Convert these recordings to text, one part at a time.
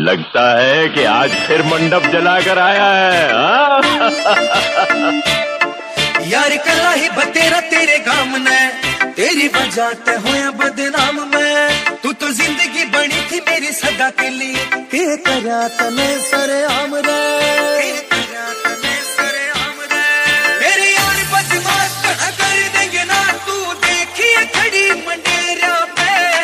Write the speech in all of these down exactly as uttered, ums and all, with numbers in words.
लगता है कि आज फिर मंडप जलाकर आया है। यार कला ही बतेरा तेरे गाम ने, तेरी वजह ते होया बदनाम मैं। तू तो जिंदगी बनी थी मेरी सदा के लिए, के करा तने सरे आम रे, के करा तने सरे आम रे। मेरे यार बदमाश कहा कर देंगे ना, तू देखिए खड़ी मंडेरा पे।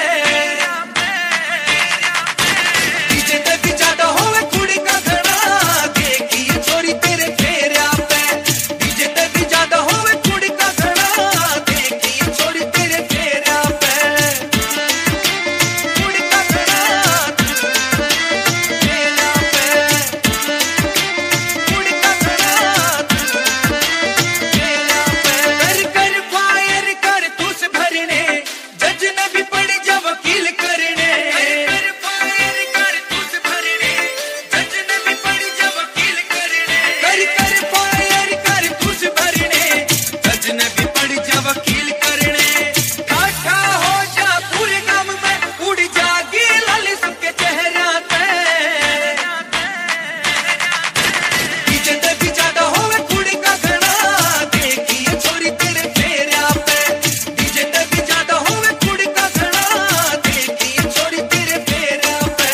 डीजे ते भी ज्यादा होवे कुड़ी का घड़ा, देखिए छोरी तेरे फेरा पे। डीजे ते भी ज्यादा होवे कुड़ी का घड़ा, देखिए छोरी तेरे फेरा पे। कुड़ी का घड़ा फेरा पे, कुड़ी का घड़ा फेरा पे। कर कर फायर कर तुस भरने, जज ने भी पड़ी जा वकील करने। कर फायर कर तुस भरने, जज ने भी पड़ी जा वकील करने। कर कर फायर कर तुस भरने, जज ने भी पड़ी जा वकील करने। ठाठा हो जा पूरे गांव में, उड़ जागी लाली सबके चेहरा पे। डीजे ते भी ज्यादा होवे कुड़ी का घड़ा, देखिए छोरी तेरे फेरा पे। डीजे ते भी ज्यादा होवे कुड़ी का घड़ा, देखिए छोरी तेरे फेरा पे।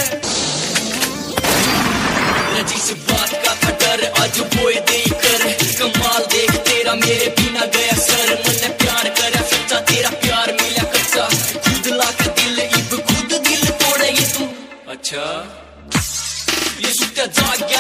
जिस बात का था डर आज बोए दे कर, कमाल देख तेरा मेरे बिना गया सर। मन प्यार करा सच्चा, तेरा प्यार मिला कच्चा। खुद ला के दिल इब खुद दिल तोड़े ये तू। अच्छा ये सुत्या जाग